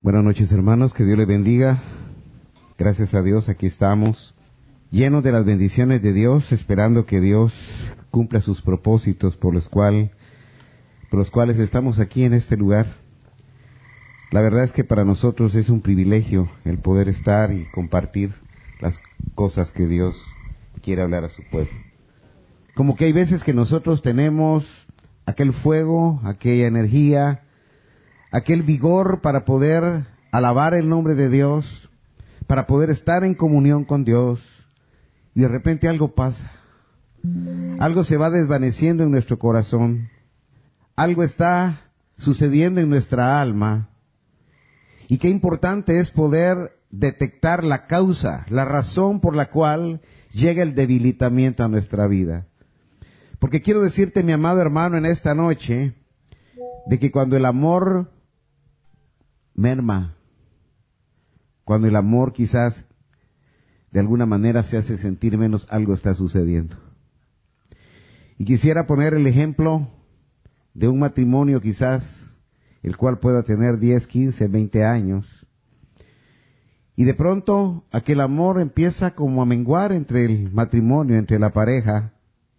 Buenas noches, hermanos, que Dios les bendiga. Gracias a Dios, aquí estamos, llenos de las bendiciones de Dios, esperando que Dios cumpla sus propósitos por los cuales estamos aquí en este lugar. La verdad es que para nosotros es un privilegio el poder estar y compartir las cosas que Dios quiere hablar a su pueblo. Como que hay veces que nosotros tenemos aquel fuego, aquella energía, aquel vigor para poder alabar el nombre de Dios, para poder estar en comunión con Dios, y de repente algo pasa. Algo se va desvaneciendo en nuestro corazón. Algo está sucediendo en nuestra alma. Y qué importante es poder detectar la causa, la razón por la cual llega el debilitamiento a nuestra vida. Porque quiero decirte, mi amado hermano, en esta noche, de que cuando el amor merma, cuando el amor quizás de alguna manera se hace sentir menos, algo está sucediendo. Y quisiera poner el ejemplo de un matrimonio quizás, el cual pueda tener 10, 15, 20 años, y de pronto aquel amor empieza como a menguar entre el matrimonio, entre la pareja,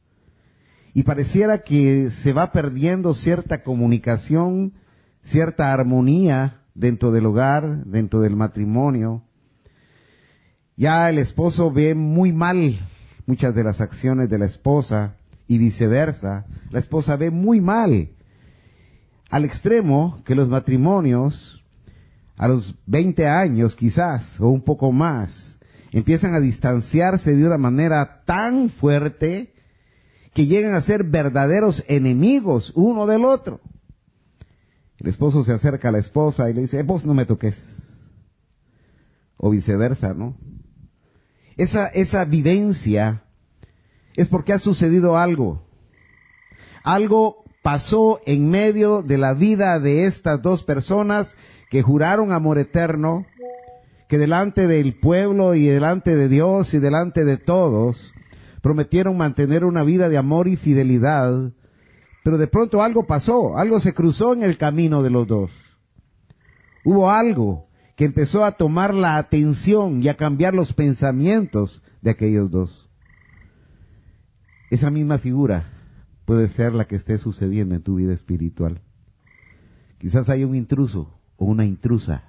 y pareciera que se va perdiendo cierta comunicación, cierta armonía dentro del hogar, dentro del matrimonio. Ya el esposo ve muy mal muchas de las acciones de la esposa y viceversa. La esposa ve muy mal, al extremo que los matrimonios a los 20 años quizás, o un poco más, empiezan a distanciarse de una manera tan fuerte que llegan a ser verdaderos enemigos uno del otro. El esposo se acerca a la esposa y le dice, vos no me toques. O viceversa, ¿no? Esa vivencia es porque ha sucedido algo. Algo pasó en medio de la vida de estas dos personas que juraron amor eterno, que delante del pueblo y delante de Dios y delante de todos prometieron mantener una vida de amor y fidelidad. Pero de pronto algo pasó, algo se cruzó en el camino de los dos. Hubo algo que empezó a tomar la atención y a cambiar los pensamientos de aquellos dos. Esa misma figura puede ser la que esté sucediendo en tu vida espiritual. Quizás hay un intruso o una intrusa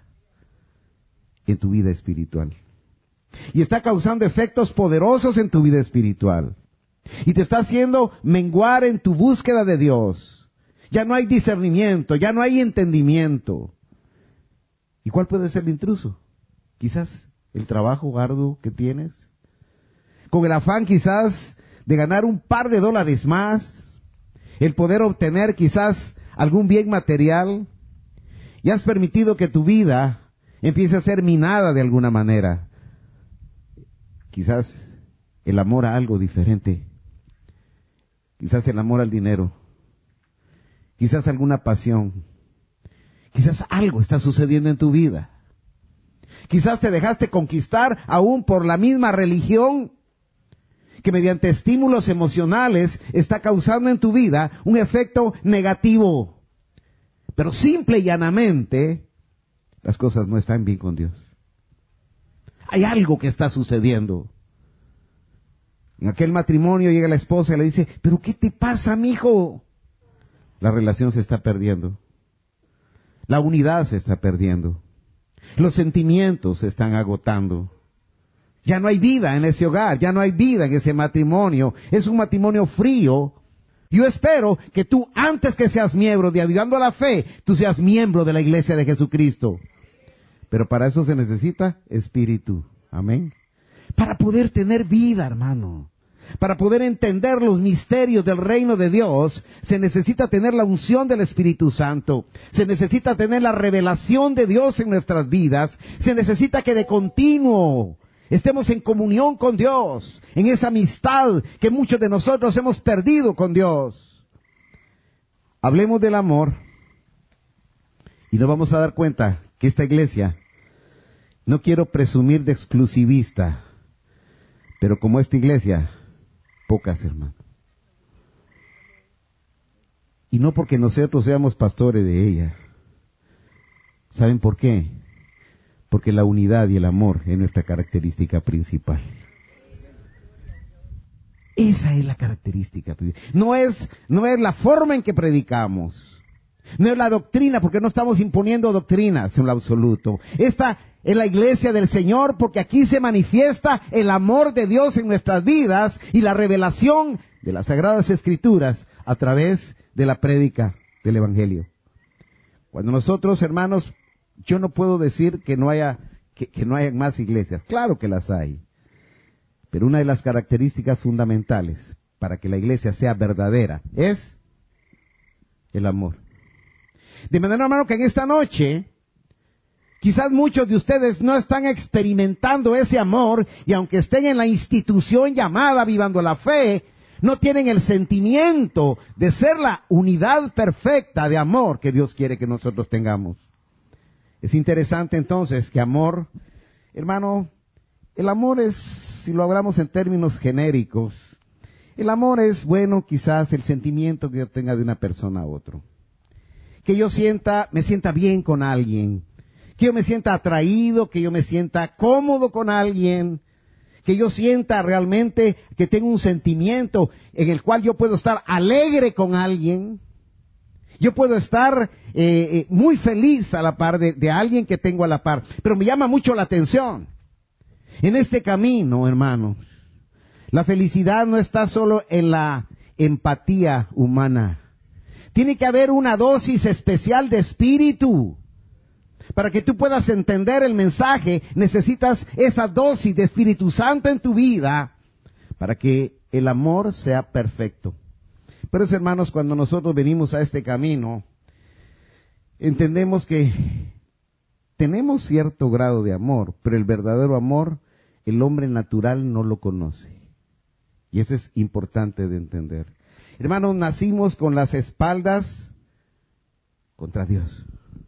en tu vida espiritual. Y está causando efectos poderosos en tu vida espiritual. Y te está haciendo menguar en tu búsqueda de Dios. Ya no hay discernimiento, ya no hay entendimiento. ¿Y cuál puede ser el intruso? Quizás el trabajo arduo que tienes, con el afán quizás de ganar un par de dólares más, el poder obtener quizás algún bien material, y has permitido que tu vida empiece a ser minada de alguna manera. Quizás el amor a algo diferente. Quizás el amor al dinero, quizás alguna pasión, quizás algo está sucediendo en tu vida. Quizás te dejaste conquistar aún por la misma religión que mediante estímulos emocionales está causando en tu vida un efecto negativo. Pero simple y llanamente, las cosas no están bien con Dios. Hay algo que está sucediendo. En aquel matrimonio llega la esposa y le dice, ¿pero qué te pasa, mijo? La relación se está perdiendo. La unidad se está perdiendo. Los sentimientos se están agotando. Ya no hay vida en ese hogar, ya no hay vida en ese matrimonio. Es un matrimonio frío. Yo espero que tú, antes que seas miembro de Avivando la Fe, tú seas miembro de la iglesia de Jesucristo. Pero para eso se necesita espíritu. Amén. Para poder tener vida, hermano. Para poder entender los misterios del reino de Dios, se necesita tener la unción del Espíritu Santo. Se necesita tener la revelación de Dios en nuestras vidas. Se necesita que de continuo estemos en comunión con Dios, en esa amistad que muchos de nosotros hemos perdido con Dios. Hablemos del amor y nos vamos a dar cuenta que esta iglesia, no quiero presumir de exclusivista, pero como esta iglesia, pocas, hermano. Y no porque nosotros seamos pastores de ella. ¿Saben por qué? Porque la unidad y el amor es nuestra característica principal. Esa es la característica. No es la forma en que predicamos. No es la doctrina, porque no estamos imponiendo doctrinas en lo absoluto. Esta es la iglesia del Señor, porque aquí se manifiesta el amor de Dios en nuestras vidas y la revelación de las Sagradas Escrituras a través de la prédica del Evangelio. Cuando nosotros, hermanos, yo no puedo decir que no haya más iglesias. Claro que las hay. Pero una de las características fundamentales para que la iglesia sea verdadera es el amor. De manera, hermano, que en esta noche, quizás muchos de ustedes no están experimentando ese amor, y aunque estén en la institución llamada Vivando la Fe, no tienen el sentimiento de ser la unidad perfecta de amor que Dios quiere que nosotros tengamos. Es interesante entonces que amor, hermano, el amor es, si lo hablamos en términos genéricos, el amor es, bueno, quizás el sentimiento que yo tenga de una persona a otro. Que yo me sienta bien con alguien, que yo me sienta atraído, que yo me sienta cómodo con alguien, que yo sienta realmente que tengo un sentimiento en el cual yo puedo estar alegre con alguien, yo puedo estar muy feliz a la par de alguien que tengo a la par. Pero me llama mucho la atención, en este camino, hermanos, la felicidad no está solo en la empatía humana. Tiene que haber una dosis especial de espíritu. Para que tú puedas entender el mensaje, necesitas esa dosis de Espíritu Santo en tu vida para que el amor sea perfecto. Pero eso, hermanos, cuando nosotros venimos a este camino, entendemos que tenemos cierto grado de amor, pero el verdadero amor, el hombre natural no lo conoce. Y eso es importante de entender. Hermanos, nacimos con las espaldas contra Dios.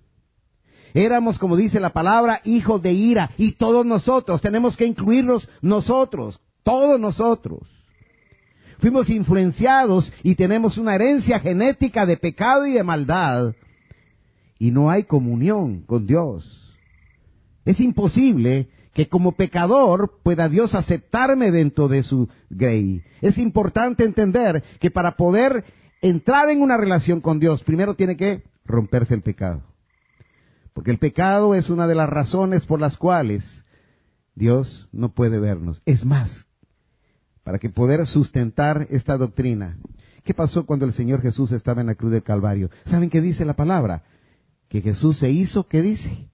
Éramos, como dice la palabra, hijos de ira, y todos nosotros, tenemos que incluirnos nosotros, todos nosotros. Fuimos influenciados y tenemos una herencia genética de pecado y de maldad, y no hay comunión con Dios. Es imposible que como pecador pueda Dios aceptarme dentro de su grey. Es importante entender que para poder entrar en una relación con Dios, primero tiene que romperse el pecado. Porque el pecado es una de las razones por las cuales Dios no puede vernos. Es más, para que poder sustentar esta doctrina, ¿qué pasó cuando el Señor Jesús estaba en la cruz del Calvario? ¿Saben qué dice la palabra? Que Jesús se hizo, ¿qué dice?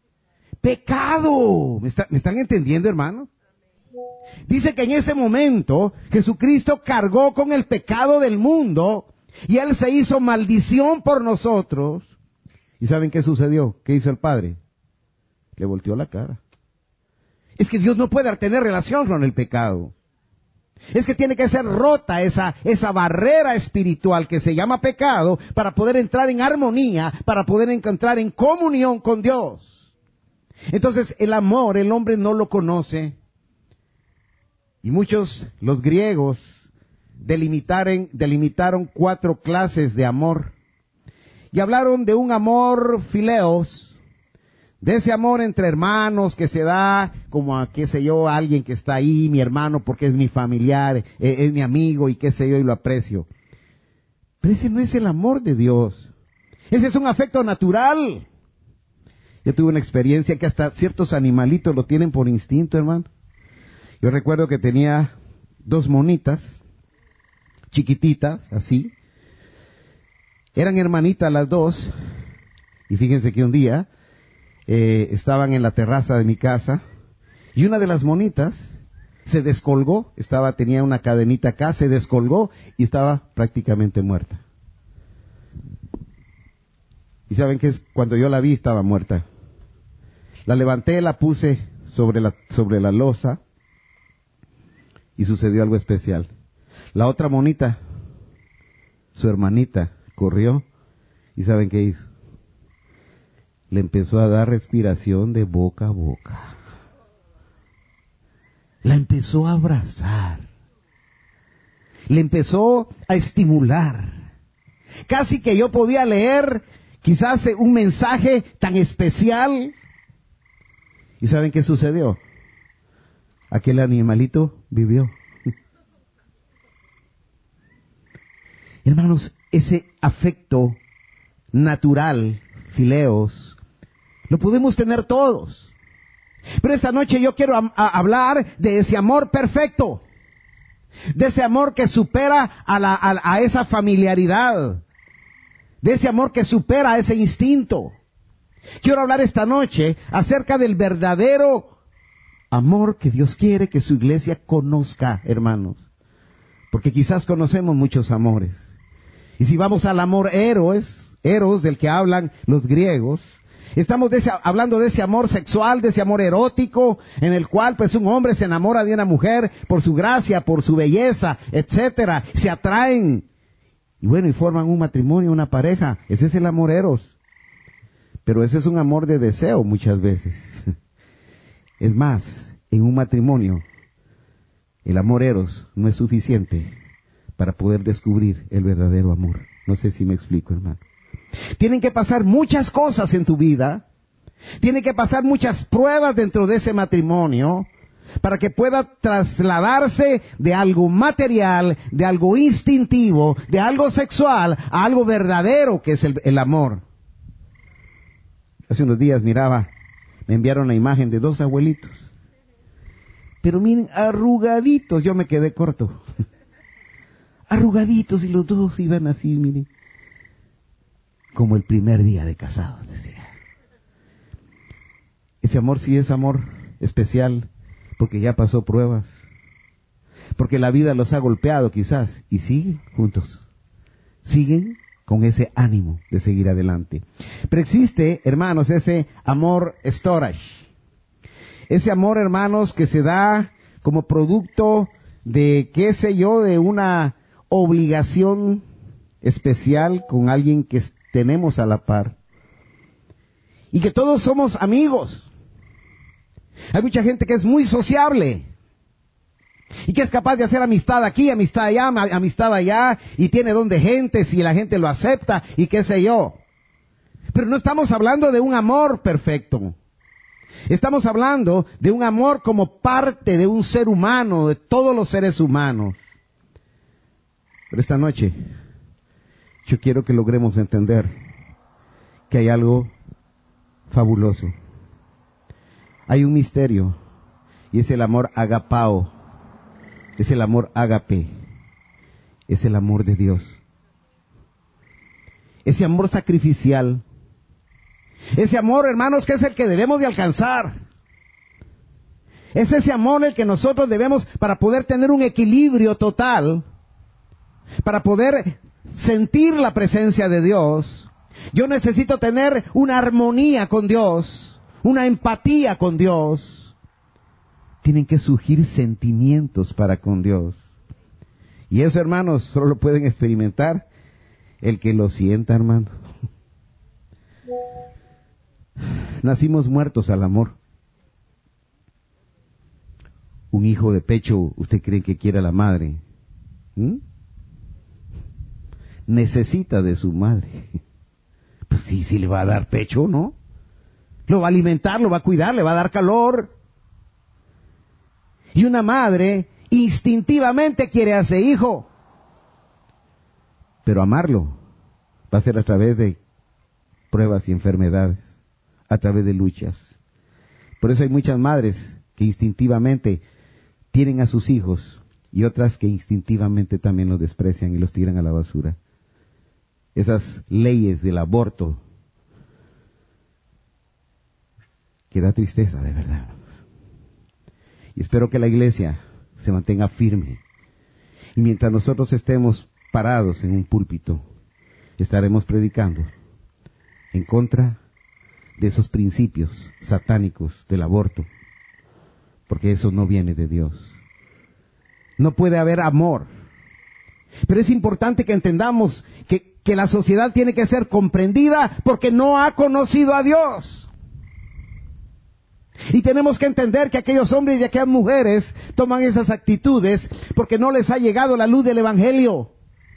Pecado. ¿Me están entendiendo, hermano? Dice que en ese momento Jesucristo cargó con el pecado del mundo y Él se hizo maldición por nosotros. ¿Y saben qué sucedió? ¿Qué hizo el Padre? Le volteó la cara. Es que Dios no puede tener relación con el pecado. Es que tiene que ser rota esa barrera espiritual que se llama pecado para poder entrar en armonía, para poder entrar en comunión con Dios. Entonces el amor, el hombre no lo conoce. Y muchos, los griegos, delimitaron 4 clases de amor. Y hablaron de un amor fileos, de ese amor entre hermanos que se da como a, qué sé yo, alguien que está ahí, mi hermano porque es mi familiar, es mi amigo y qué sé yo y lo aprecio. Pero ese no es el amor de Dios. Ese es un afecto natural. Yo tuve una experiencia que hasta ciertos animalitos lo tienen por instinto, hermano. Yo recuerdo que tenía 2 monitas, chiquititas, así. Eran hermanitas las 2. Y fíjense que un día estaban en la terraza de mi casa. Y una de las monitas se descolgó. Tenía una cadenita acá, se descolgó y estaba prácticamente muerta. ¿Y saben qué es? Cuando yo la vi estaba muerta. La levanté, la puse sobre la losa y sucedió algo especial. La otra monita, su hermanita, corrió y ¿saben qué hizo? Le empezó a dar respiración de boca a boca. La empezó a abrazar. Le empezó a estimular. Casi que yo podía leer quizás un mensaje tan especial. ¿Y saben qué sucedió? Aquel animalito vivió. Hermanos, ese afecto natural, fileos, lo podemos tener todos. Pero esta noche yo quiero hablar de ese amor perfecto, de ese amor que supera a esa familiaridad, de ese amor que supera a ese instinto. Quiero hablar esta noche acerca del verdadero amor que Dios quiere que su iglesia conozca, hermanos. Porque quizás conocemos muchos amores. Y si vamos al amor eros del que hablan los griegos, estamos hablando de ese amor sexual, de ese amor erótico, en el cual pues un hombre se enamora de una mujer por su gracia, por su belleza, etcétera, se atraen, y bueno, y forman un matrimonio, una pareja. Ese es el amor eros. Pero ese es un amor de deseo muchas veces. Es más, en un matrimonio, el amor eros no es suficiente para poder descubrir el verdadero amor. No sé si me explico, hermano. Tienen que pasar muchas cosas en tu vida, tienen que pasar muchas pruebas dentro de ese matrimonio, para que pueda trasladarse de algo material, de algo instintivo, de algo sexual, a algo verdadero que es el amor. Hace unos días me enviaron la imagen de dos abuelitos. Pero miren, arrugaditos, yo me quedé corto. Arrugaditos, y los dos iban así, miren, como el primer día de casados, decía. Ese amor sí es amor especial, porque ya pasó pruebas, porque la vida los ha golpeado quizás, y siguen juntos, siguen con ese ánimo de seguir adelante. Pero existe, hermanos, ese amor storage, ese amor, hermanos, que se da como producto de, qué sé yo, de una obligación especial con alguien que tenemos a la par, y que todos somos amigos. Hay mucha gente que es muy sociable y que es capaz de hacer amistad aquí, amistad allá, y tiene don de gente si la gente lo acepta y qué sé yo. Pero no estamos hablando de un amor perfecto. Estamos hablando de un amor como parte de un ser humano, de todos los seres humanos. Pero esta noche yo quiero que logremos entender que hay algo fabuloso. Hay un misterio, y es el amor agapao, es el amor ágape, es el amor de Dios. Ese amor sacrificial, ese amor, hermanos, que es el que debemos de alcanzar. Es ese amor el que nosotros debemos, para poder tener un equilibrio total, para poder sentir la presencia de Dios. Yo necesito tener una armonía con Dios, una empatía con Dios. Tienen que surgir sentimientos para con Dios. Y eso, hermanos, solo lo pueden experimentar el que lo sienta, hermano. Nacimos muertos al amor. Un hijo de pecho, ¿usted cree que quiere a la madre? Necesita de su madre. Pues sí le va a dar pecho, ¿no? Lo va a alimentar, lo va a cuidar, le va a dar calor. Y una madre instintivamente quiere a ese hijo. Pero amarlo va a ser a través de pruebas y enfermedades, a través de luchas. Por eso hay muchas madres que instintivamente tienen a sus hijos, y otras que instintivamente también los desprecian y los tiran a la basura. Esas leyes del aborto, que da tristeza, de verdad. Y espero que la iglesia se mantenga firme. Y mientras nosotros estemos parados en un púlpito, estaremos predicando en contra de esos principios satánicos del aborto, porque eso no viene de Dios. No puede haber amor. Pero es importante que entendamos que la sociedad tiene que ser comprendida porque no ha conocido a Dios. Y tenemos que entender que aquellos hombres y aquellas mujeres toman esas actitudes porque no les ha llegado la luz del Evangelio.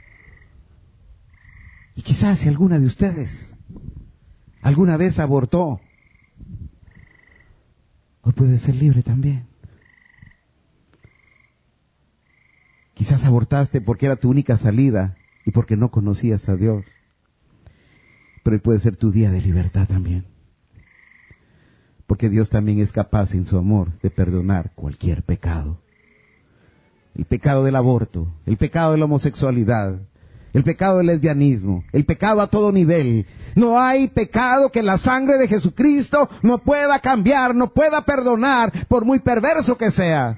Y quizás si alguna de ustedes alguna vez abortó, hoy puedes ser libre también. Quizás abortaste porque era tu única salida y porque no conocías a Dios. Pero hoy puede ser tu día de libertad también. Porque Dios también es capaz en su amor de perdonar cualquier pecado. El pecado del aborto, el pecado de la homosexualidad, el pecado del lesbianismo, el pecado a todo nivel. No hay pecado que la sangre de Jesucristo no pueda cambiar, no pueda perdonar, por muy perverso que seas.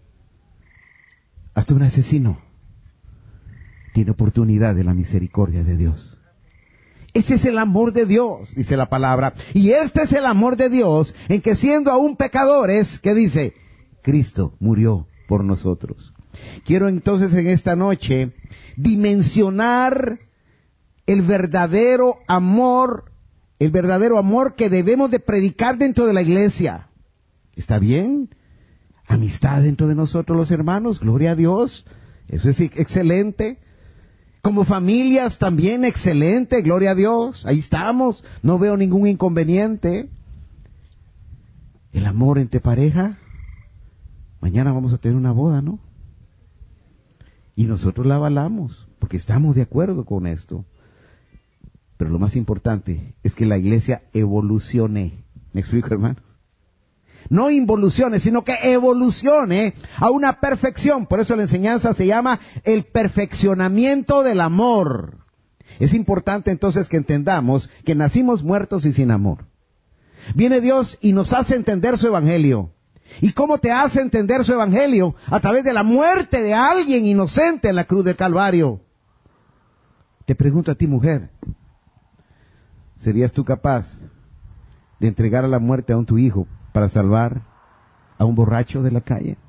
Hasta un asesino tiene oportunidad de la misericordia de Dios. Ese es el amor de Dios, dice la palabra. Y este es el amor de Dios, en que siendo aún pecadores, ¿qué dice? Cristo murió por nosotros. Quiero entonces en esta noche dimensionar el verdadero amor que debemos de predicar dentro de la iglesia. ¿Está bien? Amistad dentro de nosotros los hermanos, gloria a Dios, eso es excelente. Como familias también excelente, gloria a Dios, ahí estamos, no veo ningún inconveniente. El amor entre pareja, mañana vamos a tener una boda, ¿no? Y nosotros la avalamos, porque estamos de acuerdo con esto. Pero lo más importante es que la iglesia evolucione. ¿Me explico, hermano? No involucione, sino que evolucione a una perfección. Por eso la enseñanza se llama el perfeccionamiento del amor. Es importante entonces que entendamos que nacimos muertos y sin amor. Viene Dios y nos hace entender su evangelio. ¿Y cómo te hace entender su evangelio? A través de la muerte de alguien inocente en la cruz del Calvario. Te pregunto a ti, mujer, ¿serías tú capaz de entregar a la muerte a tu hijo para salvar a un borracho de la calle?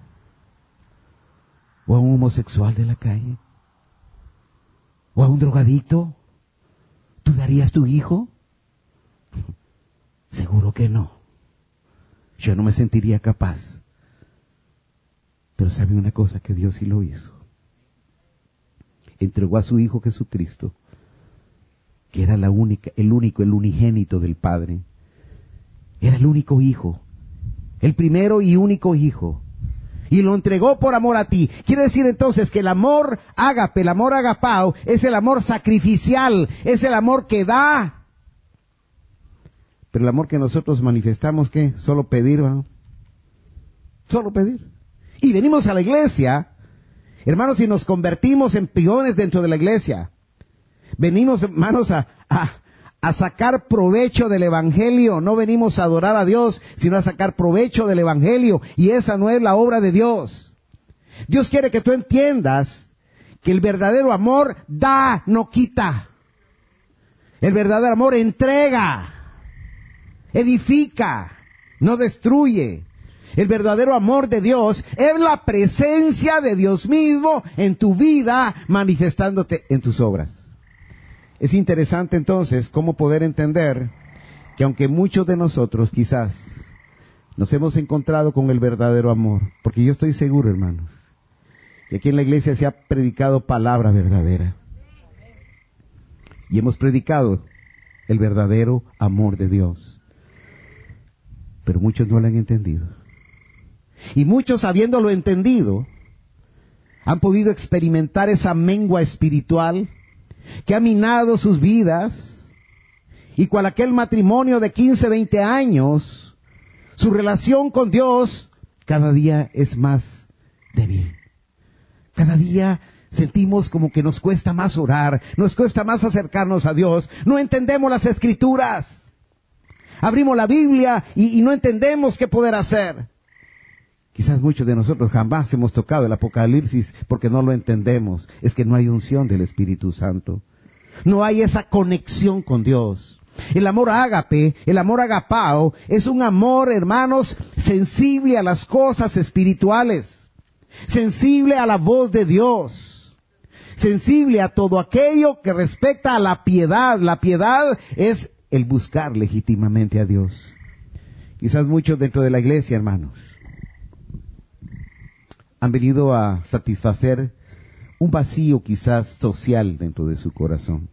¿O a un homosexual de la calle? ¿O a un drogadicto? ¿Tú darías tu hijo? Seguro que no. Yo no me sentiría capaz. Pero sabe una cosa, que Dios sí lo hizo. Entregó a su Hijo Jesucristo, que era el unigénito del Padre. Era el único Hijo, el primero y único Hijo. Y lo entregó por amor a ti. Quiere decir entonces que el amor ágape, el amor agapao, es el amor sacrificial, es el amor que da. Pero el amor que nosotros manifestamos, ¿qué? Solo pedir, ¿no? Solo pedir. Y venimos a la iglesia, hermanos, y nos convertimos en peones dentro de la iglesia. Venimos, hermanos, a sacar provecho del evangelio. No venimos a adorar a Dios, sino a sacar provecho del evangelio. Y esa no es la obra de Dios. Dios quiere que tú entiendas que el verdadero amor da, no quita. El verdadero amor entrega, edifica, no destruye. El verdadero amor de Dios es la presencia de Dios mismo en tu vida, manifestándote en tus obras. Es interesante entonces cómo poder entender que aunque muchos de nosotros quizás nos hemos encontrado con el verdadero amor, porque yo estoy seguro, hermanos, que aquí en la iglesia se ha predicado palabra verdadera. Y hemos predicado el verdadero amor de Dios. Pero muchos no lo han entendido. Y muchos, habiéndolo entendido, han podido experimentar esa mengua espiritual que ha minado sus vidas, y cual aquel matrimonio de 15, 20 años, su relación con Dios cada día es más débil. Cada día sentimos como que nos cuesta más orar, nos cuesta más acercarnos a Dios, no entendemos las Escrituras. Abrimos la Biblia y no entendemos qué poder hacer. Quizás muchos de nosotros jamás hemos tocado el Apocalipsis porque no lo entendemos. Es que no hay unción del Espíritu Santo. No hay esa conexión con Dios. El amor ágape, el amor agapao, es un amor, hermanos, sensible a las cosas espirituales, sensible a la voz de Dios, sensible a todo aquello que respecta a la piedad. La piedad es el buscar legítimamente a Dios. Quizás muchos dentro de la iglesia, hermanos, han venido a satisfacer un vacío quizás social dentro de su corazón.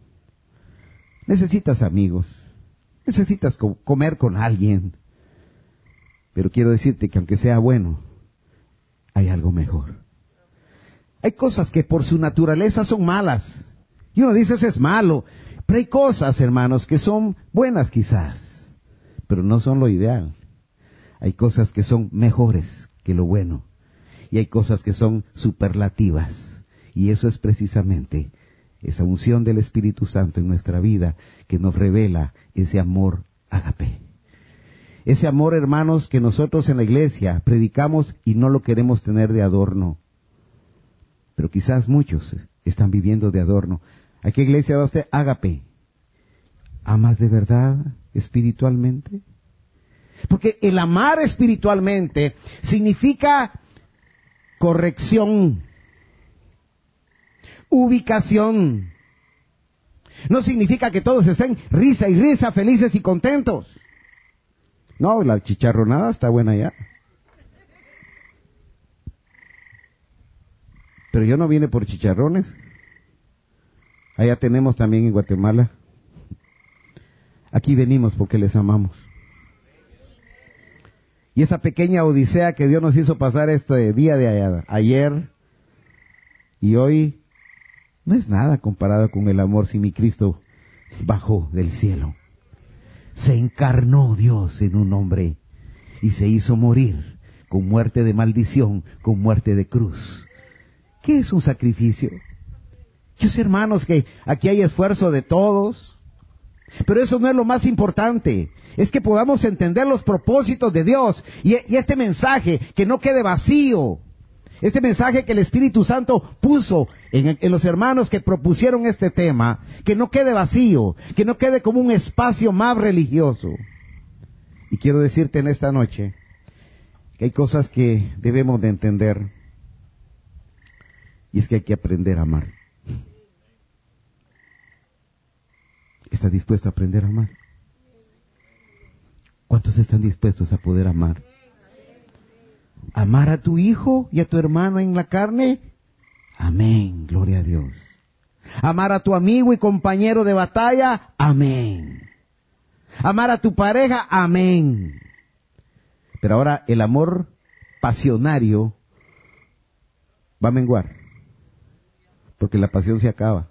Necesitas amigos, necesitas comer con alguien, Pero quiero decirte que aunque sea bueno, hay algo mejor. Hay cosas que por su naturaleza son malas. Y uno dice, eso es malo. Pero hay cosas, hermanos, que son buenas quizás, pero no son lo ideal. Hay cosas que son mejores que lo bueno. Y hay cosas que son superlativas. Y eso es precisamente esa unción del Espíritu Santo en nuestra vida que nos revela ese amor ágape. Ese amor, hermanos, que nosotros en la iglesia predicamos y no lo queremos tener de adorno. Pero quizás muchos están viviendo de adorno. ¿A qué iglesia va usted? Ágape. ¿Amas de verdad espiritualmente? Porque el amar espiritualmente significa corrección, ubicación. No significa que todos estén risa y risa, felices y contentos. No, la chicharronada está buena ya. Pero yo no vine por chicharrones. Allá tenemos también en Guatemala. Aquí venimos porque les amamos. Y esa pequeña odisea que Dios nos hizo pasar este día de ayer y hoy, no es nada comparado con el amor si mi Cristo bajó del cielo. Se encarnó Dios en un hombre y se hizo morir con muerte de maldición, con muerte de cruz. ¿Qué es un sacrificio? Yo sé, hermanos, que aquí hay esfuerzo de todos, pero eso no es lo más importante. Es que podamos entender los propósitos de Dios y este mensaje que no quede vacío. Este mensaje que el Espíritu Santo puso en los hermanos que propusieron este tema, que no quede vacío, que no quede como un espacio más religioso. Y quiero decirte en esta noche que hay cosas que debemos de entender, y es que hay que aprender a amar. ¿Estás dispuesto a aprender a amar? ¿Cuántos están dispuestos a poder amar? ¿Amar a tu hijo y a tu hermano en la carne? Amén, gloria a Dios. ¿Amar a tu amigo y compañero de batalla? Amén. ¿Amar a tu pareja? Amén. Pero ahora el amor pasionario va a menguar, porque la pasión se acaba.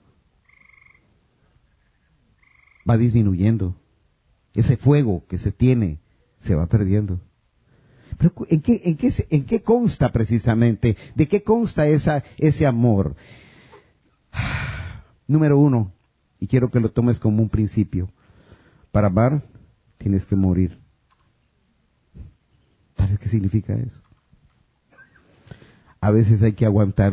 Va disminuyendo. Ese fuego que se tiene se va perdiendo. Pero ¿en qué consta precisamente? ¿De qué consta ese amor? Número 1, y quiero que lo tomes como un principio. Para amar tienes que morir. ¿Sabes qué significa eso? A veces hay que aguantar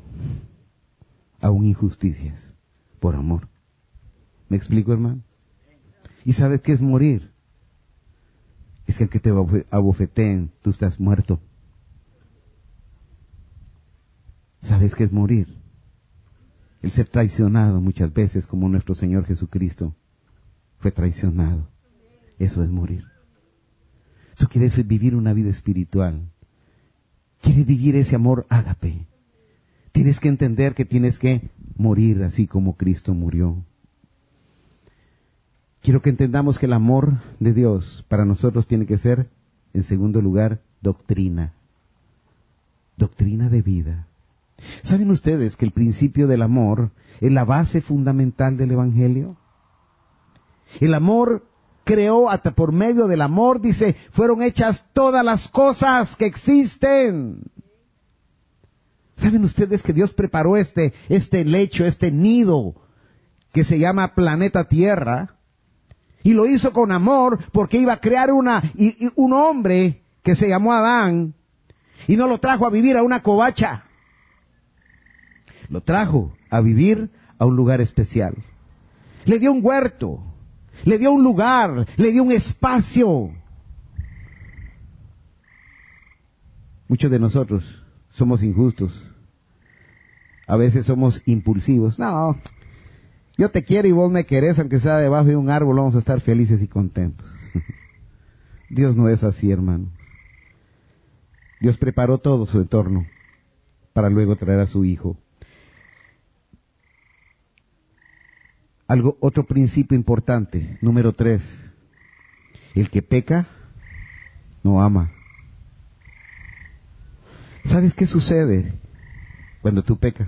aún injusticias por amor. ¿Me explico, hermano? ¿Y sabes qué es morir? Es que aunque te abofeteen, tú estás muerto. ¿Sabes qué es morir? El ser traicionado muchas veces, como nuestro Señor Jesucristo fue traicionado. Eso es morir. Tú quieres vivir una vida espiritual. Quieres vivir ese amor ágape. Tienes que entender que tienes que morir así como Cristo murió. Quiero que entendamos que el amor de Dios para nosotros tiene que ser, en segundo lugar, doctrina. Doctrina de vida. ¿Saben ustedes que el principio del amor es la base fundamental del Evangelio? El amor creó, hasta por medio del amor, dice, fueron hechas todas las cosas que existen. ¿Saben ustedes que Dios preparó este lecho, este nido, que se llama planeta Tierra? Y lo hizo con amor porque iba a crear un hombre que se llamó Adán. Y no lo trajo a vivir a una covacha. Lo trajo a vivir a un lugar especial. Le dio un huerto. Le dio un lugar. Le dio un espacio. Muchos de nosotros somos injustos. A veces somos impulsivos. No, yo te quiero y vos me querés, aunque sea debajo de un árbol, vamos a estar felices y contentos. Dios no es así, hermano. Dios preparó todo su entorno para luego traer a su Hijo. Otro principio importante, número 3. El que peca, no ama. ¿Sabes qué sucede cuando tú pecas?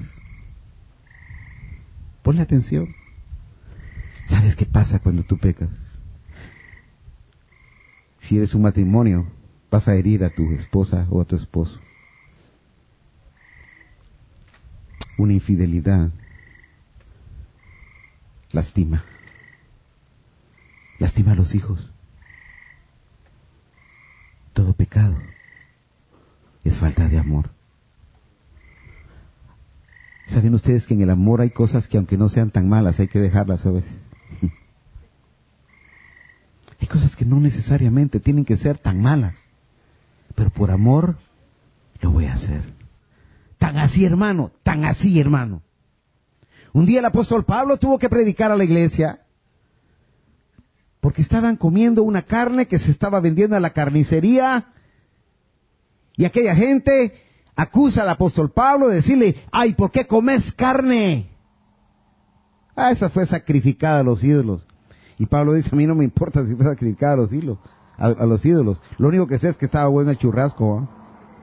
Ponle atención. ¿Sabes qué pasa cuando tú pecas? Si eres un matrimonio, vas a herir a tu esposa o a tu esposo. Una infidelidad lastima. Lastima a los hijos. Todo pecado es falta de amor. ¿Saben ustedes que en el amor hay cosas que aunque no sean tan malas hay que dejarlas a veces? Hay cosas que no necesariamente tienen que ser tan malas, pero por amor lo voy a hacer. Tan así, hermano, tan así, hermano. Un día el apóstol Pablo tuvo que predicar a la iglesia porque estaban comiendo una carne que se estaba vendiendo a la carnicería y aquella gente acusa al apóstol Pablo de decirle, ay, ¿por qué comes carne? Esa fue sacrificada a los ídolos. Y Pablo dice, a mí no me importa si fue sacrificada a los ídolos. A los ídolos. Lo único que sé es que estaba bueno el churrasco. ¿Eh?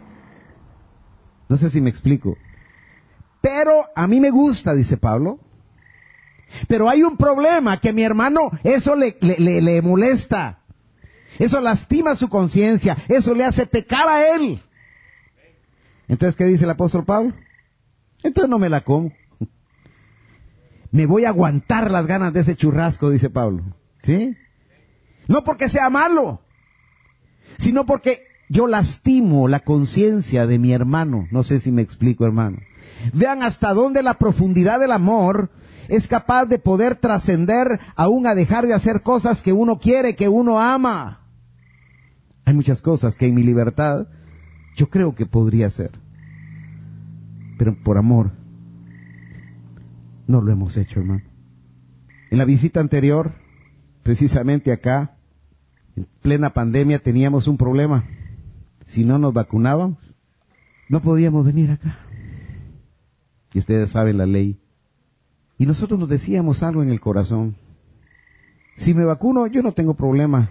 No sé si me explico. Pero a mí me gusta, dice Pablo. Pero hay un problema, que a mi hermano eso le molesta. Eso lastima su conciencia. Eso le hace pecar a él. Entonces, ¿qué dice el apóstol Pablo? Entonces no me la como. Me voy a aguantar las ganas de ese churrasco, dice Pablo. ¿Sí? No porque sea malo, sino porque yo lastimo la conciencia de mi hermano. No sé si me explico, hermano. Vean hasta dónde la profundidad del amor es capaz de poder trascender aún a dejar de hacer cosas que uno quiere, que uno ama. Hay muchas cosas que en mi libertad yo creo que podría hacer, pero por amor no lo hemos hecho, hermano. En la visita anterior, precisamente acá, en plena pandemia, teníamos un problema. Si no nos vacunábamos, no podíamos venir acá. Y ustedes saben la ley. Y nosotros nos decíamos algo en el corazón. Si me vacuno, yo no tengo problema.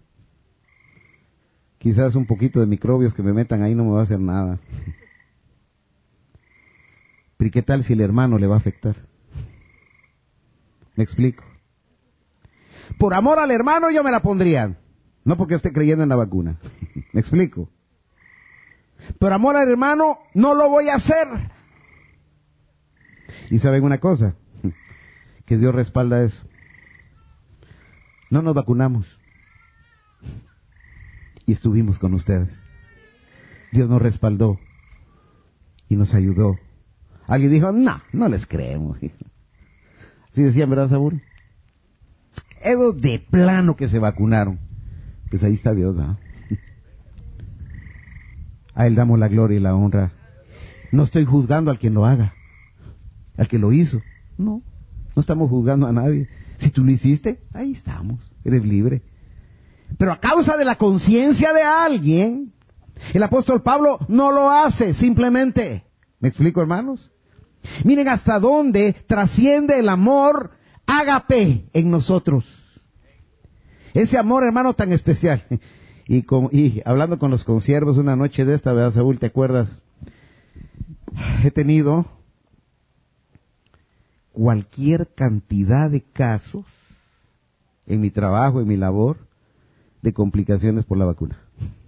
Quizás un poquito de microbios que me metan ahí no me va a hacer nada. Pero ¿y qué tal si el hermano le va a afectar? ¿Me explico? Por amor al hermano yo me la pondría. No porque esté creyendo en la vacuna. ¿Me explico? Por amor al hermano no lo voy a hacer. Y saben una cosa, que Dios respalda eso. No nos vacunamos. Y estuvimos con ustedes. Dios nos respaldó y nos ayudó. Alguien dijo, no les creemos. ¿Sí decían, verdad, Saúl? Esos de plano que se vacunaron. Pues ahí está Dios, ¿verdad? A Él damos la gloria y la honra. No estoy juzgando al que lo haga, al que lo hizo. No estamos juzgando a nadie. Si tú lo hiciste, ahí estamos. Eres libre. Pero a causa de la conciencia de alguien, el apóstol Pablo no lo hace simplemente. ¿Me explico, hermanos? Miren hasta dónde trasciende el amor ágape en nosotros. Ese amor, hermano, tan especial. Y hablando con los consiervos una noche de esta, ¿verdad, Saúl? ¿Te acuerdas? He tenido cualquier cantidad de casos en mi trabajo, en mi labor, de complicaciones por la vacuna.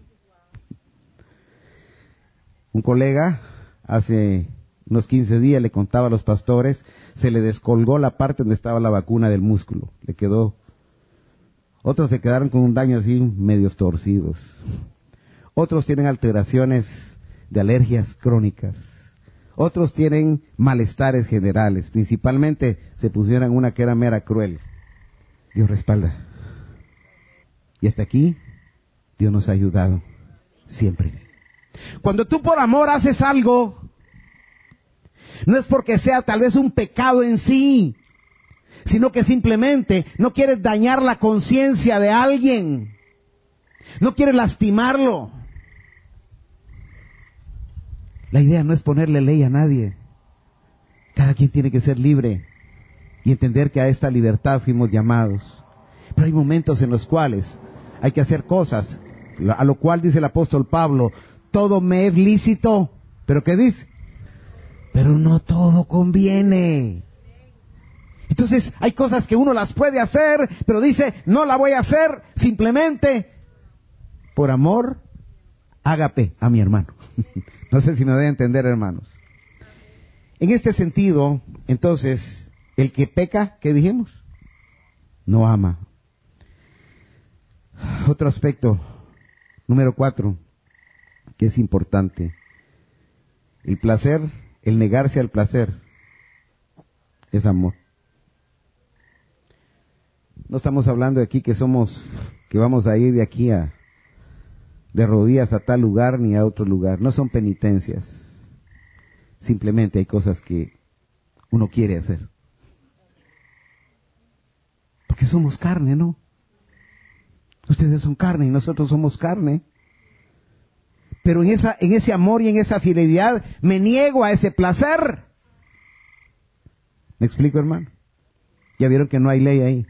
Un colega hace unos 15 días le contaba a los pastores, se le descolgó la parte donde estaba la vacuna del músculo, le quedó. Otros se quedaron con un daño así, medios torcidos. Otros tienen alteraciones de alergias crónicas. Otros tienen malestares generales. Principalmente se pusieron una que era mera cruel. Dios respalda. Y hasta aquí, Dios nos ha ayudado. Siempre. Cuando tú por amor haces algo, no es porque sea tal vez un pecado en sí, sino que simplemente no quieres dañar la conciencia de alguien. No quieres lastimarlo. La idea no es ponerle ley a nadie. Cada quien tiene que ser libre y entender que a esta libertad fuimos llamados. Pero hay momentos en los cuales hay que hacer cosas, a lo cual dice el apóstol Pablo, todo me es lícito, ¿Pero qué dice? Pero no todo conviene. Entonces hay cosas que uno las puede hacer, pero dice, no la voy a hacer simplemente por amor ágape a mi hermano. No sé si me debe entender, hermanos. En este sentido, entonces, el que peca, ¿qué dijimos? No ama. Otro aspecto, número 4, que es importante. El placer, el negarse al placer, es amor. No estamos hablando aquí que vamos a ir de aquí de rodillas a tal lugar ni a otro lugar. No son penitencias. Simplemente hay cosas que uno quiere hacer. Porque somos carne, ¿no? Ustedes son carne y nosotros somos carne. Pero en ese amor y en esa fidelidad me niego a ese placer. ¿Me explico, hermano? Ya vieron que no hay ley ahí.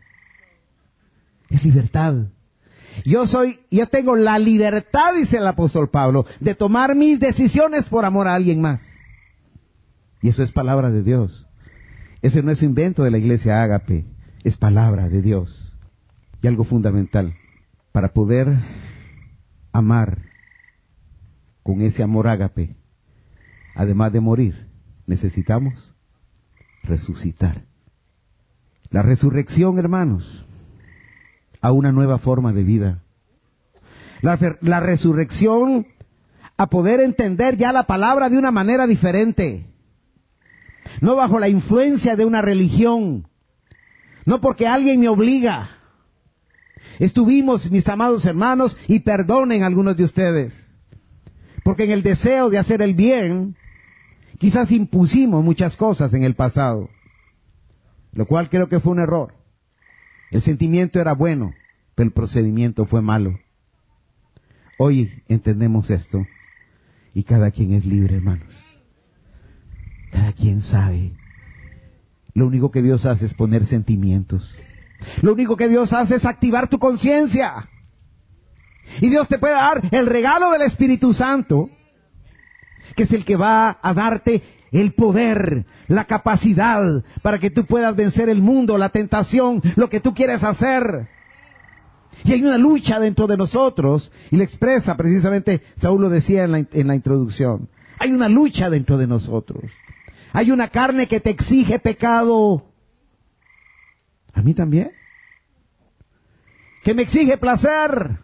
Es libertad. Yo tengo la libertad, dice el apóstol Pablo, de tomar mis decisiones por amor a alguien más. Y eso es palabra de Dios. Ese no es invento de la iglesia Ágape, es palabra de Dios. Y algo fundamental, para poder amar con ese amor ágape, además de morir, necesitamos resucitar. La resurrección, hermanos, a una nueva forma de vida. La resurrección a poder entender ya la palabra de una manera diferente. No bajo la influencia de una religión. No porque alguien me obliga. Estuvimos, mis amados hermanos, y perdonen a algunos de ustedes, porque en el deseo de hacer el bien, quizás impusimos muchas cosas en el pasado, lo cual creo que fue un error. El sentimiento era bueno, pero el procedimiento fue malo. Hoy entendemos esto, y cada quien es libre, hermanos. Cada quien sabe. Lo único que Dios hace es poner sentimientos. Lo único que Dios hace es activar tu conciencia. Y Dios te puede dar el regalo del Espíritu Santo, que es el que va a darte el poder, la capacidad para que tú puedas vencer el mundo, la tentación, lo que tú quieres hacer. Y hay una lucha dentro de nosotros, y lo expresa precisamente, Saúl lo decía en la introducción. Hay una lucha dentro de nosotros. Hay una carne que te exige pecado. A mí también. Que me exige placer.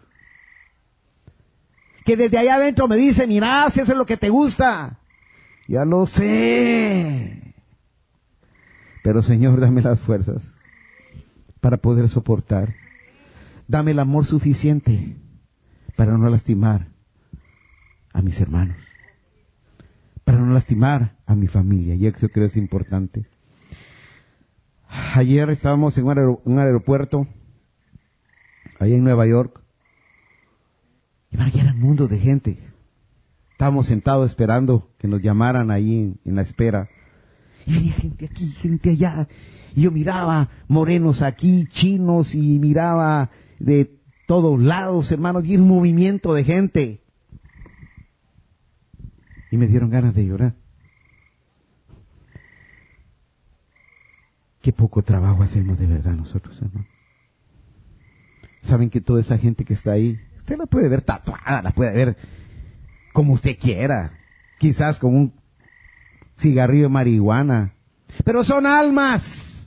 Que desde allá adentro me dice, mira, si eso es lo que te gusta. Ya lo sé. Pero Señor, dame las fuerzas para poder soportar. Dame el amor suficiente para no lastimar a mis hermanos, para no lastimar a mi familia. Y eso creo es importante. Ayer estábamos en un aeropuerto, allá en Nueva York, y ya era un mundo de gente. Estábamos sentados esperando que nos llamaran ahí en la espera. Y venía gente aquí, gente allá. Y yo miraba morenos aquí, chinos, y miraba de todos lados, hermanos, y un movimiento de gente. Y me dieron ganas de llorar. Qué poco trabajo hacemos de verdad nosotros, hermano. Saben que toda esa gente que está ahí, usted la puede ver tatuada, la puede ver como usted quiera, quizás con un cigarrillo de marihuana, pero son almas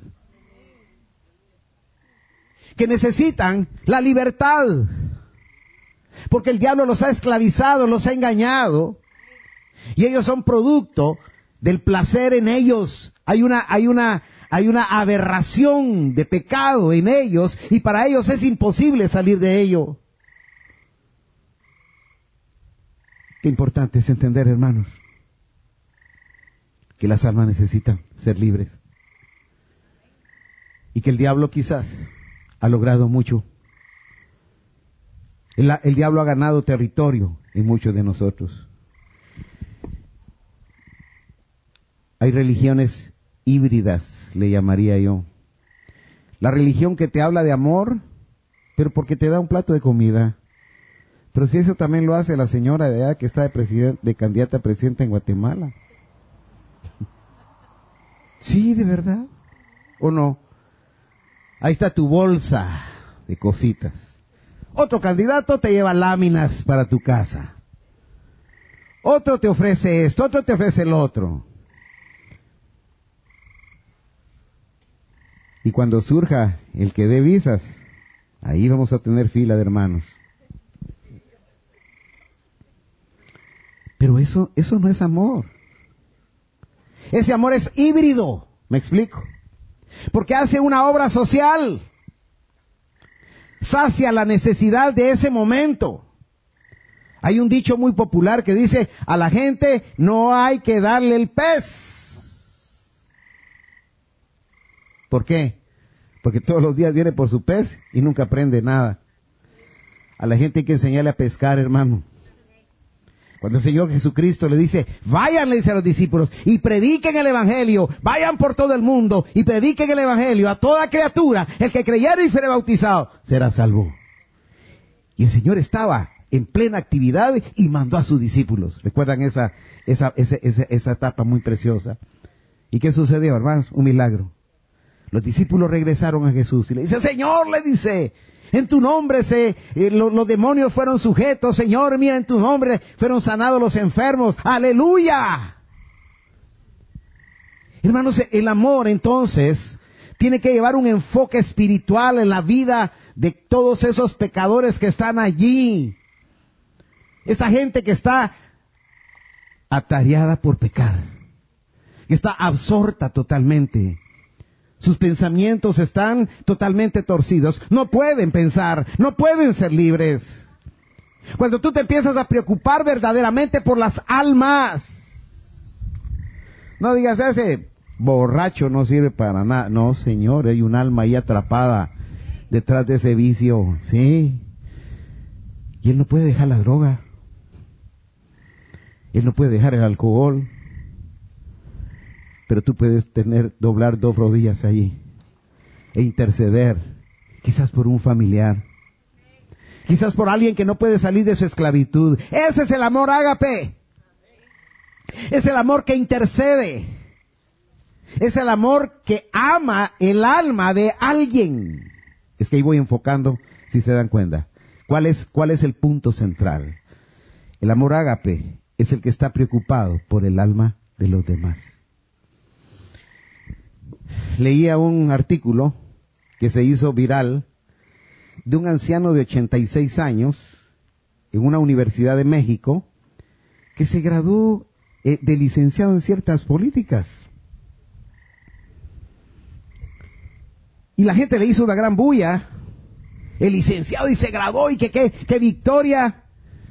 que necesitan la libertad, porque el diablo los ha esclavizado, los ha engañado, y ellos son producto del placer en ellos. Hay una aberración de pecado en ellos, y para ellos es imposible salir de ello. Qué importante es entender, hermanos, que las almas necesitan ser libres, y que el diablo quizás ha logrado mucho. El diablo ha ganado territorio en muchos de nosotros. Hay religiones híbridas, le llamaría yo. La religión que te habla de amor, pero porque te da un plato de comida, Pero si eso también lo hace la señora de allá que está de candidata a presidenta en Guatemala. Sí, de verdad. ¿O no? Ahí está tu bolsa de cositas. Otro candidato te lleva láminas para tu casa. Otro te ofrece esto, otro te ofrece el otro. Y cuando surja el que dé visas, ahí vamos a tener fila de hermanos. Pero eso no es amor. Ese amor es híbrido, ¿me explico? Porque hace una obra social. Sacia la necesidad de ese momento. Hay un dicho muy popular que dice, a la gente no hay que darle el pez. ¿Por qué? Porque todos los días viene por su pez y nunca aprende nada. A la gente hay que enseñarle a pescar, hermano. Cuando el Señor Jesucristo le dice, vayan, le dice a los discípulos, y prediquen el Evangelio, vayan por todo el mundo, y prediquen el Evangelio a toda criatura, el que creyere y fuere bautizado, será salvo. Y el Señor estaba en plena actividad y mandó a sus discípulos. ¿Recuerdan esa etapa muy preciosa? ¿Y qué sucedió, hermanos? Un milagro. Los discípulos regresaron a Jesús y le dicen, Señor, le dice, en tu nombre los demonios fueron sujetos, Señor, mira, en tu nombre fueron sanados los enfermos, aleluya. Hermanos, el amor entonces tiene que llevar un enfoque espiritual en la vida de todos esos pecadores que están allí. Esa gente que está atareada por pecar, que está absorta totalmente. Sus pensamientos están totalmente torcidos. No pueden pensar, no pueden ser libres. Cuando tú te empiezas a preocupar verdaderamente por las almas, no digas, ese borracho no sirve para nada. No, Señor, hay un alma ahí atrapada detrás de ese vicio, ¿sí? Y él no puede dejar la droga. Él no puede dejar el alcohol. Pero tú puedes doblar 2 rodillas allí e interceder, quizás por un familiar, quizás por alguien que no puede salir de su esclavitud. Ese es el amor ágape. Es el amor que intercede. Es el amor que ama el alma de alguien. Es que ahí voy enfocando, si se dan cuenta. ¿Cuál es el punto central? El amor ágape es el que está preocupado por el alma de los demás. Leía un artículo que se hizo viral de un anciano de 86 años en una universidad de México que se graduó de licenciado en ciertas políticas. Y la gente le hizo una gran bulla. El licenciado y se graduó y que qué victoria.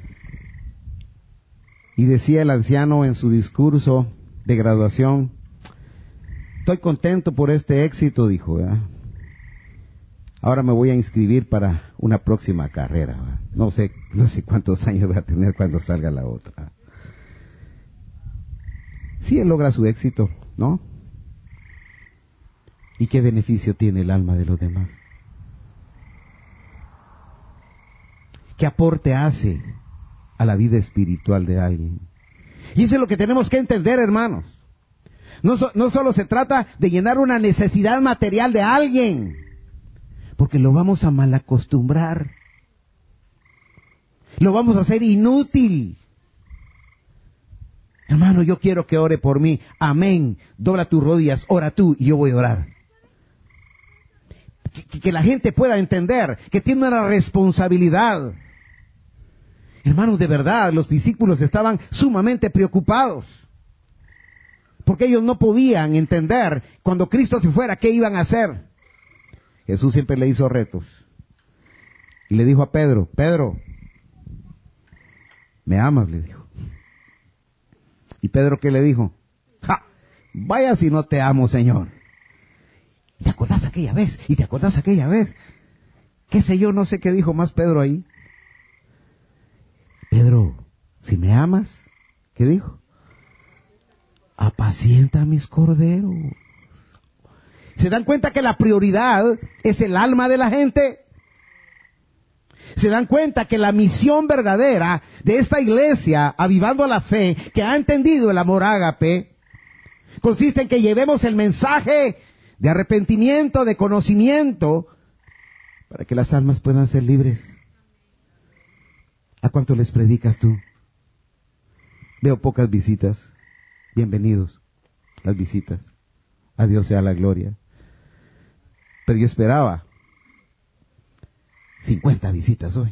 Y decía el anciano en su discurso de graduación, estoy contento por este éxito, dijo, ¿verdad? Ahora me voy a inscribir para una próxima carrera, ¿verdad? No sé cuántos años voy a tener cuando salga la otra. Sí, él logra su éxito, ¿no? ¿Y qué beneficio tiene el alma de los demás? ¿Qué aporte hace a la vida espiritual de alguien? Y eso es lo que tenemos que entender, hermanos. No solo se trata de llenar una necesidad material de alguien, porque lo vamos a malacostumbrar. Lo vamos a hacer inútil. Hermano, yo quiero que ore por mí. Amén. Dobla tus rodillas, ora tú y yo voy a orar. Que la gente pueda entender que tiene una responsabilidad. Hermanos, de verdad, los discípulos estaban sumamente preocupados. Porque ellos no podían entender cuando Cristo se fuera qué iban a hacer. Jesús siempre le hizo retos. Y le dijo a Pedro, Pedro, ¿me amas?, le dijo. ¿Y Pedro qué le dijo? ¡Ja! Vaya si no te amo, Señor. ¿Y te acordás aquella vez? ¿Y te acordás aquella vez? ¿Qué sé yo? No sé qué dijo más Pedro ahí. Pedro, si me amas, ¿qué dijo? Apacienta a mis corderos. ¿Se dan cuenta que la prioridad es el alma de la gente? se dan cuenta que la misión verdadera de esta iglesia, Avivando la Fe, que ha entendido el amor ágape, consiste en que llevemos el mensaje de arrepentimiento, de conocimiento, para que las almas puedan ser libres. ¿A cuánto les predicas tú? Veo pocas visitas. Bienvenidos las visitas. A Dios sea la gloria. Pero yo esperaba 50 visitas hoy.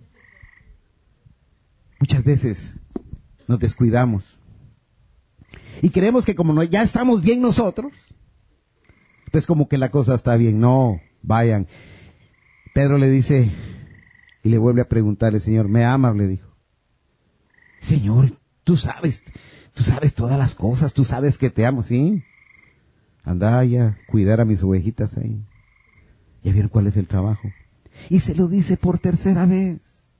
Muchas veces nos descuidamos y creemos que como ya estamos bien nosotros, pues como que la cosa está bien. No, vayan. Pedro le dice y le vuelve a preguntarle, Señor, ¿me amas? Le dijo. Señor, tú sabes todas las cosas, tú sabes que te amo, ¿sí? Anda a cuidar a mis ovejitas ahí. Ya vieron cuál es el trabajo. Y se lo dice por tercera vez.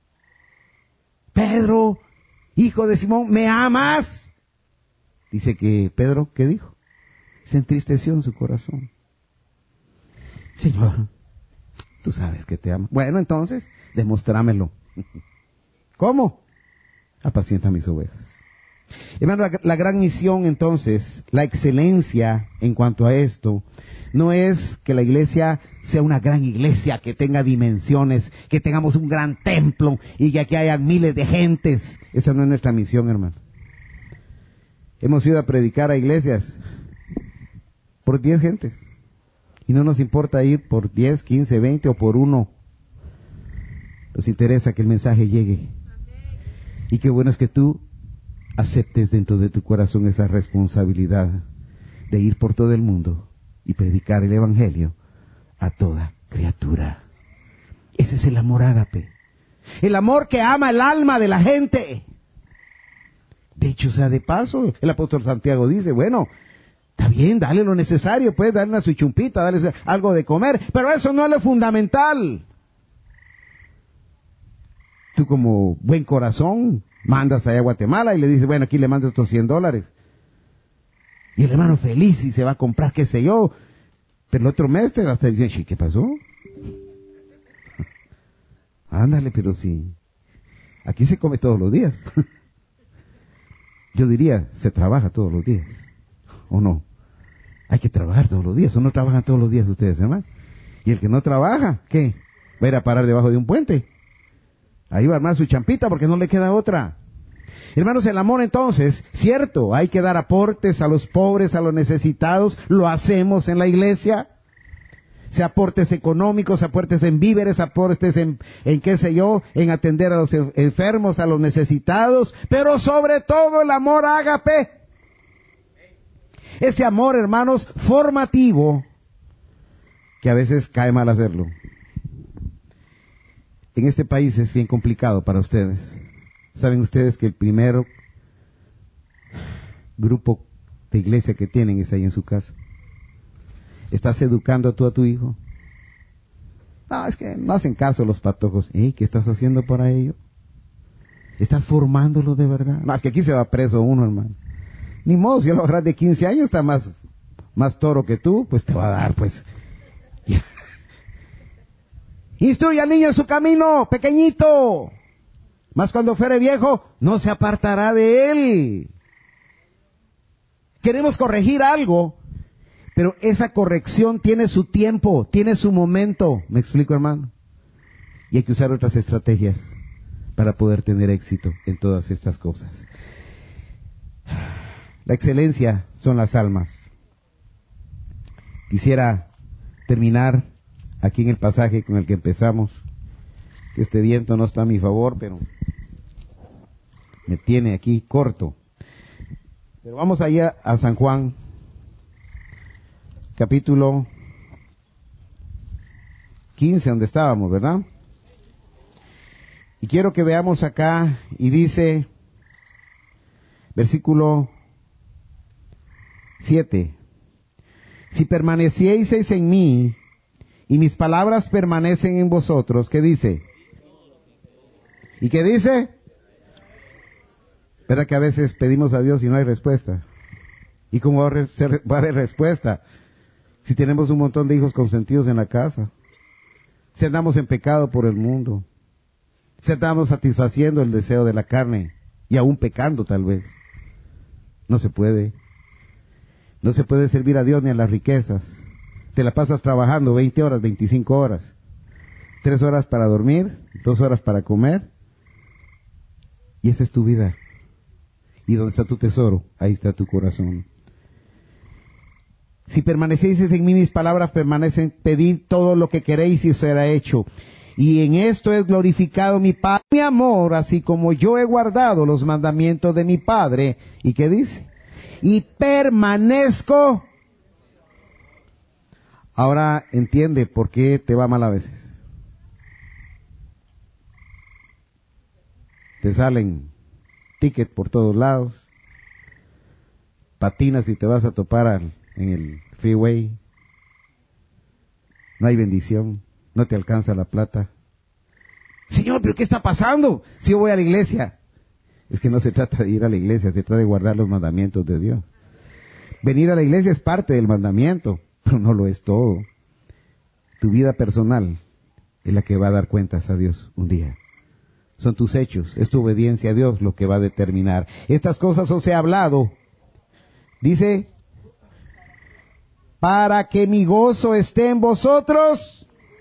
Pedro, hijo de Simón, ¿me amas? Dice que Pedro, ¿qué dijo? Se entristeció en su corazón. Señor, tú sabes que te amo. Bueno, entonces, demostrámelo. ¿Cómo? Apacienta mis ovejas. Hermano, la gran misión entonces, la excelencia en cuanto a esto, no es que la iglesia sea una gran iglesia, que tenga dimensiones, que tengamos un gran templo y que aquí haya miles de gentes. Esa no es nuestra misión, hermano. Hemos ido a predicar a iglesias por 10 gentes. Y no nos importa ir por 10, 15, 20 o por uno. Nos interesa que el mensaje llegue. Y qué bueno es que tú aceptes dentro de tu corazón esa responsabilidad de ir por todo el mundo y predicar el evangelio a toda criatura. Ese es el amor ágape. El amor que ama el alma de la gente. De hecho, sea de paso, el apóstol Santiago dice, bueno, está bien, dale lo necesario, pues, darle una su chumpita, darle algo de comer, pero eso no es lo fundamental. Tú como buen corazón mandas allá a Guatemala y le dices, bueno, aquí le mando estos $100. Y el hermano feliz y se va a comprar qué sé yo. Pero el otro mes te va a estar diciendo, ¿qué pasó? Ándale, pero sí. Aquí se come todos los días. Yo diría, se trabaja todos los días. ¿O no? Hay que trabajar todos los días. ¿O no trabajan todos los días ustedes, hermano? Y el que no trabaja, ¿qué? ¿Va a ir a parar debajo de un puente? Ahí va a armar su champita porque no le queda otra. Hermanos, el amor entonces, cierto, hay que dar aportes a los pobres, a los necesitados, lo hacemos en la iglesia. Sea aportes económicos, aportes en víveres, aportes en qué sé yo, en atender a los enfermos, a los necesitados, pero sobre todo el amor ágape. Ese amor, hermanos, formativo, que a veces cae mal hacerlo. En este país es bien complicado para ustedes. ¿Saben ustedes que el primer grupo de iglesia que tienen es ahí en su casa? ¿Estás educando tú a tu hijo? No, es que no hacen caso los patojos. ¿Qué estás haciendo para ello? ¿Estás formándolo de verdad? No, es que aquí se va preso uno, hermano. Ni modo, si el bajar de 15 años está más toro que tú, pues te va a dar, pues. Instruye al niño en su camino, pequeñito. Mas cuando fuere viejo, no se apartará de él. Queremos corregir algo, pero esa corrección tiene su tiempo, tiene su momento. ¿Me explico, hermano? Y hay que usar otras estrategias para poder tener éxito en todas estas cosas. La excelencia son las almas. Quisiera terminar aquí en el pasaje con el que empezamos, que este viento no está a mi favor, pero me tiene aquí corto. Pero vamos allá a San Juan, capítulo 15, donde estábamos, ¿verdad? Y quiero que veamos acá, y dice, versículo 7, si permanecieseis en mí, y mis palabras permanecen en vosotros, ¿qué dice? ¿Y qué dice? ¿Verdad que a veces pedimos a Dios y no hay respuesta? ¿Y cómo va a haber respuesta si tenemos un montón de hijos consentidos en la casa? Si andamos en pecado por el mundo. Estamos satisfaciendo el deseo de la carne y aún pecando tal vez. No se puede. No se puede servir a Dios ni a las riquezas. Te la pasas trabajando 20 horas, 25 horas. 3 horas para dormir, 2 horas para comer. Y esa es tu vida. Y donde está tu tesoro, ahí está tu corazón. Si permanecieseis en mí, mis palabras permanecen, pedid todo lo que queréis y os será hecho. Y en esto es glorificado mi Padre, mi amor, así como yo he guardado los mandamientos de mi Padre. ¿Y qué dice? Y permanezco. Ahora entiende por qué te va mal a veces. Te salen tickets por todos lados. Patinas y te vas a topar en el freeway. No hay bendición. No te alcanza la plata. Señor, ¿pero qué está pasando? Si yo voy a la iglesia. Es que no se trata de ir a la iglesia, se trata de guardar los mandamientos de Dios. Venir a la iglesia es parte del mandamiento, pero no lo es todo. Tu vida personal es la que va a dar cuentas a Dios un día. Son tus hechos, es tu obediencia a Dios lo que va a determinar. Estas cosas os he hablado. Dice, para que mi gozo esté en vosotros.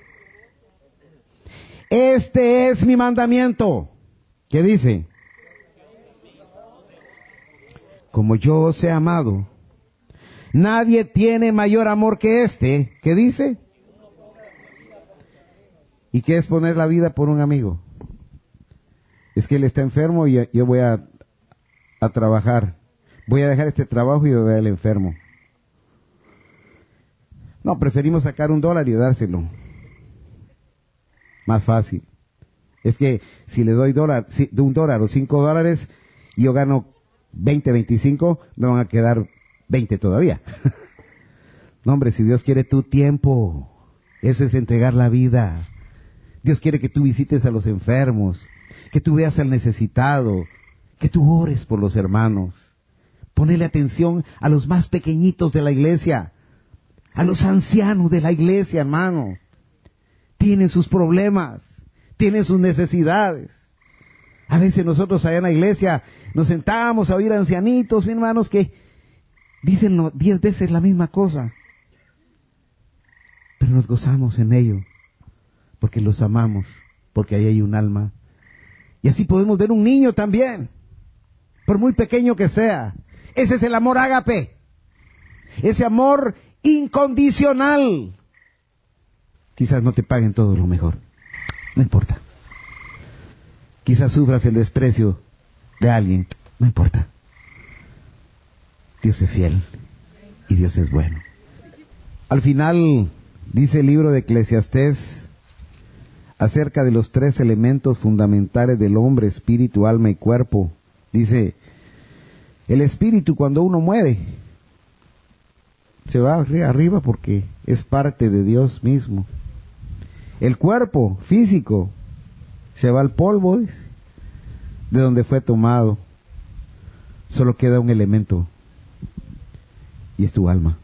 Este es mi mandamiento. ¿Qué dice? Como yo os he amado. Nadie tiene mayor amor que este. ¿Qué dice? ¿Y qué es poner la vida por un amigo? Es que él está enfermo y yo voy a trabajar. Voy a dejar este trabajo y voy a ver al enfermo. No, preferimos sacar $1 y dárselo. Más fácil. Es que si le doy de $1 o $5 y yo gano 20, 25, me van a quedar 20 todavía. No, hombre, si Dios quiere tu tiempo, eso es entregar la vida. Dios quiere que tú visites a los enfermos, que tú veas al necesitado, que tú ores por los hermanos. Ponele atención a los más pequeñitos de la iglesia, a los ancianos de la iglesia, hermano. Tienen sus problemas, tienen sus necesidades. A veces nosotros allá en la iglesia nos sentamos a oír a ancianitos, mis hermanos, que dicen 10 veces la misma cosa. Pero nos gozamos en ello, porque los amamos, porque ahí hay un alma. Y así podemos ver un niño también, por muy pequeño que sea. Ese es el amor ágape, ese amor incondicional. Quizás no te paguen todo lo mejor, no importa. Quizás sufras el desprecio de alguien, no importa. Dios es fiel y Dios es bueno. Al final dice el libro de Eclesiastés acerca de los 3 elementos fundamentales del hombre: espíritu, alma y cuerpo. Dice, el espíritu, cuando uno muere, se va arriba porque es parte de Dios mismo. El cuerpo físico se va al polvo, dice, de donde fue tomado. Solo queda un elemento, y es tu alma.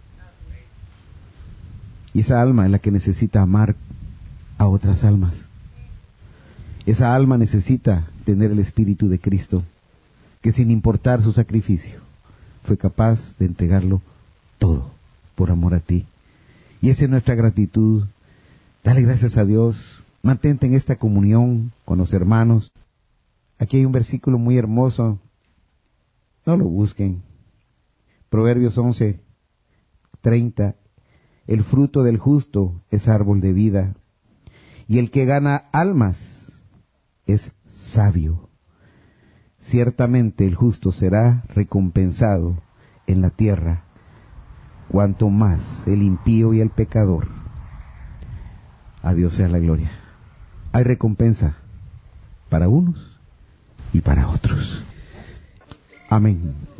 Y esa alma es la que necesita amar a otras almas. Esa alma necesita tener el Espíritu de Cristo, que sin importar su sacrificio, fue capaz de entregarlo todo por amor a ti. Y esa es nuestra gratitud. Dale gracias a Dios. Mantente en esta comunión con los hermanos. Aquí hay un versículo muy hermoso. No lo busquen. Proverbios 11:30. El fruto del justo es árbol de vida, y el que gana almas es sabio. Ciertamente el justo será recompensado en la tierra, cuanto más el impío y el pecador. A Dios sea la gloria. Hay recompensa para unos y para otros. Amén.